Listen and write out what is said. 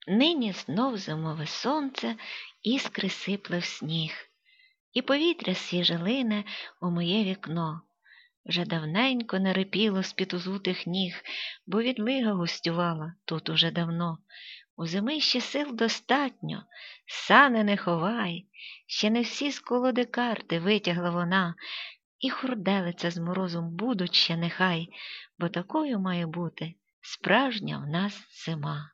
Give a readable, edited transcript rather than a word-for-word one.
Нині знов зимове сонце іскри сипле в сніг, і повітря свіже лине у моє вікно. Вже давненько не рипіло з-під узутих ніг, бо відлига гостювала тут уже давно. У зими ще сил достатньо, сани не ховай, ще не всі з колоди карти витягла вона, і хурделиця з морозом будуть ще нехай, бо такою має бути справжня в нас зима.